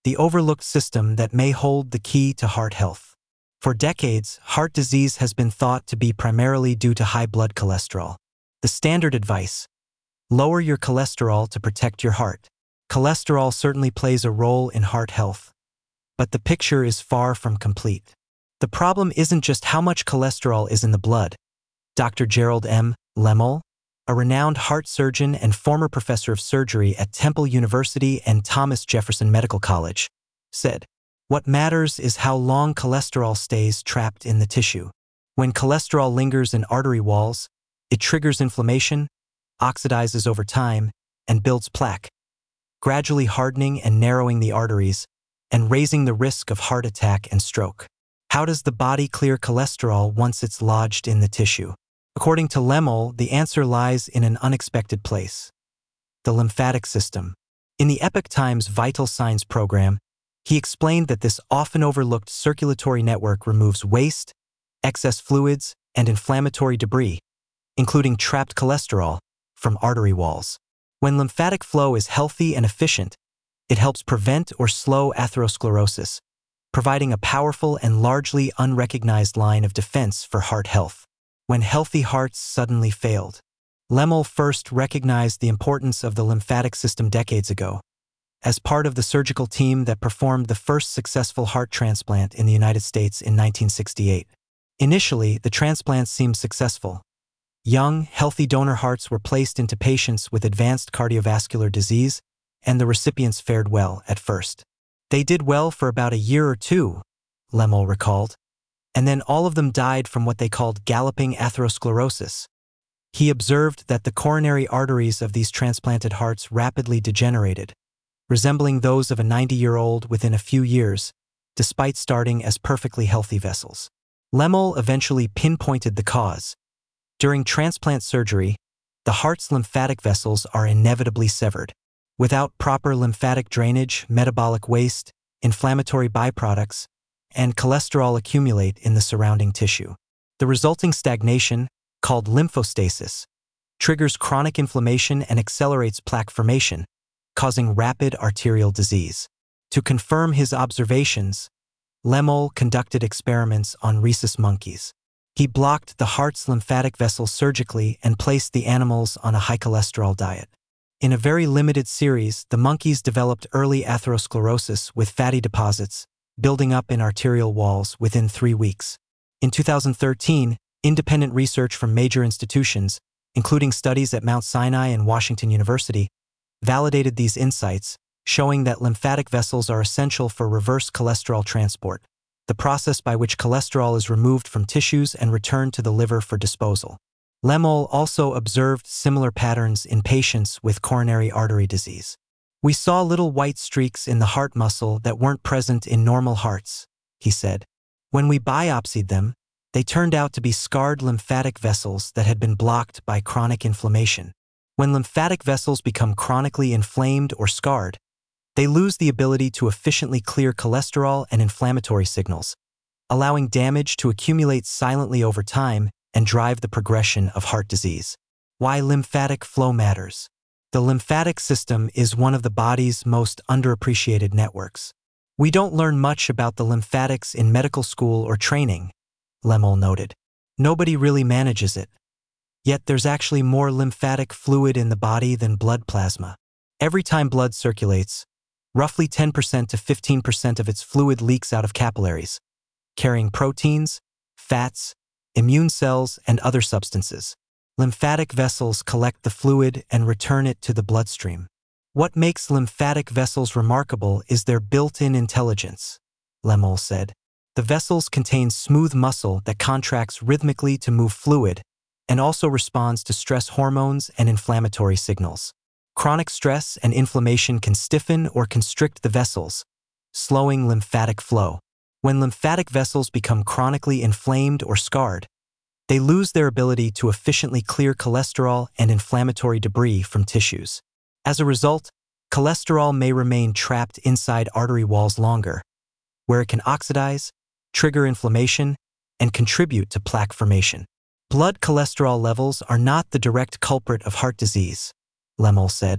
the overlooked system that may hold the key to heart health. For decades, heart disease has been thought to be primarily due to high blood cholesterol. The standard advice: lower your cholesterol to protect your heart. Cholesterol certainly plays a role in heart health, but the picture is far from complete. The problem isn't just how much cholesterol is in the blood. Dr. Gerald M. Lemmel, a renowned heart surgeon and former professor of surgery at Temple University and Thomas Jefferson Medical College, said, "What matters is how long cholesterol stays trapped in the tissue. When cholesterol lingers in artery walls, it triggers inflammation, oxidizes over time, and builds plaque, gradually hardening and narrowing the arteries and raising the risk of heart attack and stroke." How does the body clear cholesterol once it's lodged in the tissue? According to Lemmel, the answer lies in an unexpected place: the lymphatic system. In the Epoch Times Vital Signs program, he explained that this often overlooked circulatory network removes waste, excess fluids, and inflammatory debris, including trapped cholesterol, from artery walls. When lymphatic flow is healthy and efficient, it helps prevent or slow atherosclerosis, providing a powerful and largely unrecognized line of defense for heart health. When healthy hearts suddenly failed, Lemmel first recognized the importance of the lymphatic system decades ago, as part of the surgical team that performed the first successful heart transplant in the United States in 1968. Initially, the transplant seemed successful. Young, healthy donor hearts were placed into patients with advanced cardiovascular disease, and the recipients fared well at first. They did well for about a year or two, Lemmel recalled, and then all of them died from what they called galloping atherosclerosis. He observed that the coronary arteries of these transplanted hearts rapidly degenerated, resembling those of a 90-year-old within a few years, despite starting as perfectly healthy vessels. Lemmel eventually pinpointed the cause. During transplant surgery, the heart's lymphatic vessels are inevitably severed. Without proper lymphatic drainage, metabolic waste, inflammatory byproducts, and cholesterol accumulate in the surrounding tissue. The resulting stagnation, called lymphostasis, triggers chronic inflammation and accelerates plaque formation, causing rapid arterial disease. To confirm his observations, Lemmel conducted experiments on rhesus monkeys. He blocked the heart's lymphatic vessels surgically and placed the animals on a high-cholesterol diet. In a very limited series, the monkeys developed early atherosclerosis with fatty deposits building up in arterial walls within 3 weeks. In 2013, independent research from major institutions, including studies at Mount Sinai and Washington University, validated these insights, showing that lymphatic vessels are essential for reverse cholesterol transport, the process by which cholesterol is removed from tissues and returned to the liver for disposal. Lemmel also observed similar patterns in patients with coronary artery disease. "We saw little white streaks in the heart muscle that weren't present in normal hearts," he said. "When we biopsied them, they turned out to be scarred lymphatic vessels that had been blocked by chronic inflammation. When lymphatic vessels become chronically inflamed or scarred, they lose the ability to efficiently clear cholesterol and inflammatory signals, allowing damage to accumulate silently over time and drive the progression of heart disease." Why lymphatic flow matters. The lymphatic system is one of the body's most underappreciated networks. "We don't learn much about the lymphatics in medical school or training," Lemmel noted. "Nobody really manages it. Yet there's actually more lymphatic fluid in the body than blood plasma. Every time blood circulates, roughly 10% to 15% of its fluid leaks out of capillaries, carrying proteins, fats, immune cells, and other substances. Lymphatic vessels collect the fluid and return it to the bloodstream. What makes lymphatic vessels remarkable is their built-in intelligence," Lemmel said. "The vessels contain smooth muscle that contracts rhythmically to move fluid and also responds to stress hormones and inflammatory signals. Chronic stress and inflammation can stiffen or constrict the vessels, slowing lymphatic flow. When lymphatic vessels become chronically inflamed or scarred, they lose their ability to efficiently clear cholesterol and inflammatory debris from tissues. As a result, cholesterol may remain trapped inside artery walls longer, where it can oxidize, trigger inflammation, and contribute to plaque formation. Blood cholesterol levels are not the direct culprit of heart disease," Lemmel said.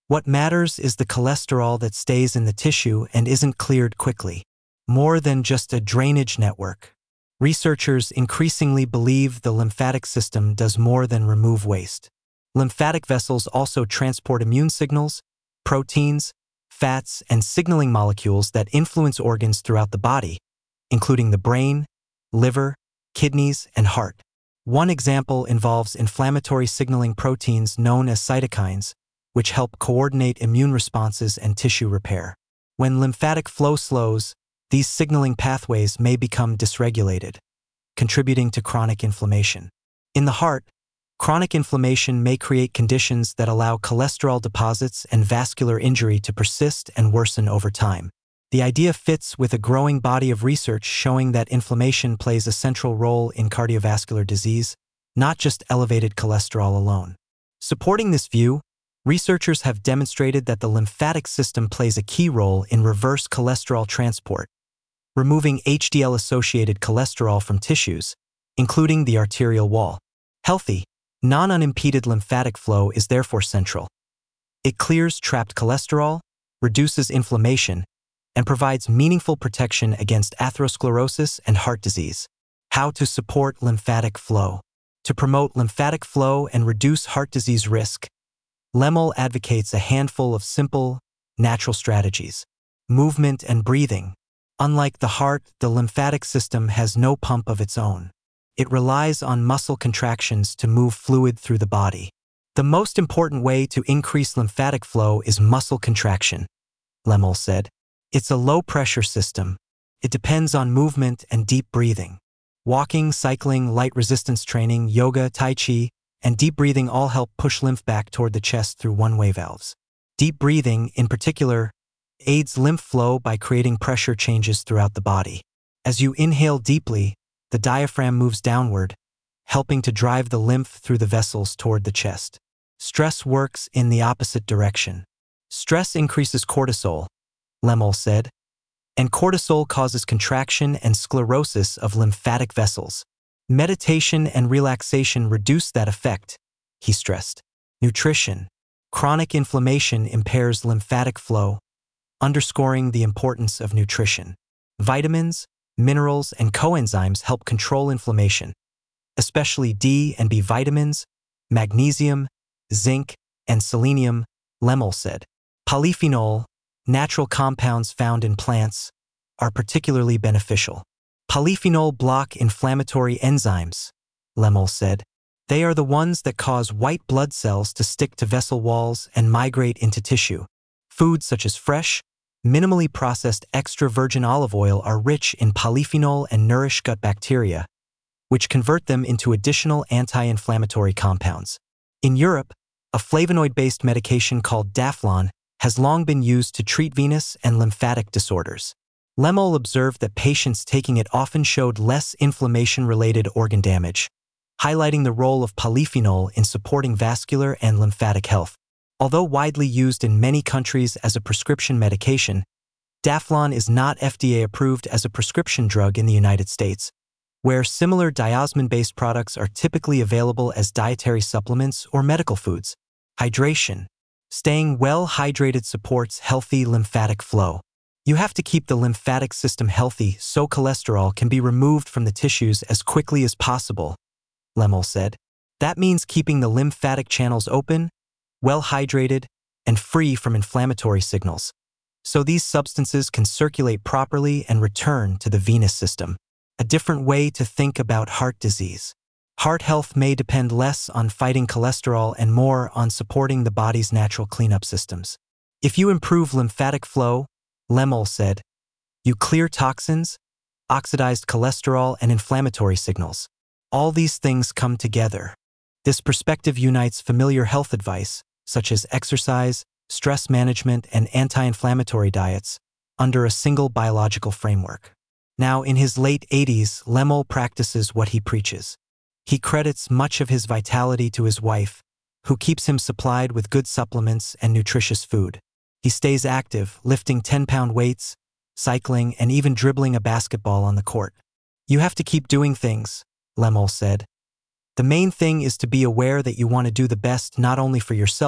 What matters is the cholesterol that stays in the tissue and isn't cleared quickly. More than just a drainage network. Researchers increasingly believe the lymphatic system does more than remove waste. Lymphatic vessels also transport immune signals, proteins, fats, and signaling molecules that influence organs throughout the body, including the brain, liver, kidneys, and heart. One example involves inflammatory signaling proteins known as cytokines, which help coordinate immune responses and tissue repair. When lymphatic flow slows, these signaling pathways may become dysregulated, contributing to chronic inflammation. In the heart, chronic inflammation may create conditions that allow cholesterol deposits and vascular injury to persist and worsen over time. The idea fits with a growing body of research showing that inflammation plays a central role in cardiovascular disease, not just elevated cholesterol alone. Supporting this view, researchers have demonstrated that the lymphatic system plays a key role in reverse cholesterol transport, removing HDL-associated cholesterol from tissues, including the arterial wall. Healthy, non-unimpeded lymphatic flow is therefore central. It clears trapped cholesterol, reduces inflammation, and provides meaningful protection against atherosclerosis and heart disease. How to support lymphatic flow. To promote lymphatic flow and reduce heart disease risk, Lemmel advocates a handful of simple, natural strategies. Movement and breathing. Unlike the heart, the lymphatic system has no pump of its own. It relies on muscle contractions to move fluid through the body. The most important way to increase lymphatic flow is muscle contraction, Lemmel said. It's a low-pressure system. It depends on movement and deep breathing. Walking, cycling, light resistance training, yoga, tai chi, and deep breathing all help push lymph back toward the chest through one-way valves. Deep breathing, in particular, aids lymph flow by creating pressure changes throughout the body. As you inhale deeply, the diaphragm moves downward, helping to drive the lymph through the vessels toward the chest. Stress works in the opposite direction. Stress increases cortisol, Lemmel said, and cortisol causes contraction and sclerosis of lymphatic vessels. Meditation and relaxation reduce that effect, he stressed. Nutrition. Chronic inflammation impairs lymphatic flow, underscoring the importance of nutrition. Vitamins, minerals, and coenzymes help control inflammation, especially D and B vitamins, magnesium, zinc, and selenium, Lemmel said. Polyphenol, natural compounds found in plants, are particularly beneficial. Polyphenol block inflammatory enzymes, Lemmel said. They are the ones that cause white blood cells to stick to vessel walls and migrate into tissue. Foods such as fresh, minimally processed extra virgin olive oil are rich in polyphenol and nourish gut bacteria, which convert them into additional anti-inflammatory compounds. In Europe, a flavonoid-based medication called Daflon has long been used to treat venous and lymphatic disorders. Lemmel observed that patients taking it often showed less inflammation-related organ damage, highlighting the role of polyphenol in supporting vascular and lymphatic health. Although widely used in many countries as a prescription medication, Daflon is not FDA-approved as a prescription drug in the United States, where similar diosmin-based products are typically available as dietary supplements or medical foods. Hydration. Staying well hydrated supports healthy lymphatic flow. You have to keep the lymphatic system healthy so cholesterol can be removed from the tissues as quickly as possible, Lemmel said. That means keeping the lymphatic channels open, well hydrated, and free from inflammatory signals, so these substances can circulate properly and return to the venous system. A different way to think about heart disease. Heart health may depend less on fighting cholesterol and more on supporting the body's natural cleanup systems. If you improve lymphatic flow, Lemmel said, you clear toxins, oxidized cholesterol, and inflammatory signals. All these things come together. This perspective unites familiar health advice, such as exercise, stress management, and anti-inflammatory diets, under a single biological framework. Now, in his late 80s, Lemmel practices what he preaches. He credits much of his vitality to his wife, who keeps him supplied with good supplements and nutritious food. He stays active, lifting 10-pound weights, cycling, and even dribbling a basketball on the court. You have to keep doing things, Lemmel said. The main thing is to be aware that you want to do the best not only for yourself,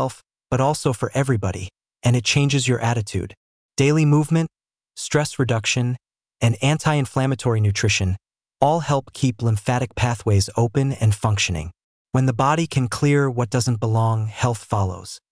but also for everybody, and it changes your attitude. Daily movement, stress reduction, and anti-inflammatory nutrition all help keep lymphatic pathways open and functioning. When the body can clear what doesn't belong, health follows.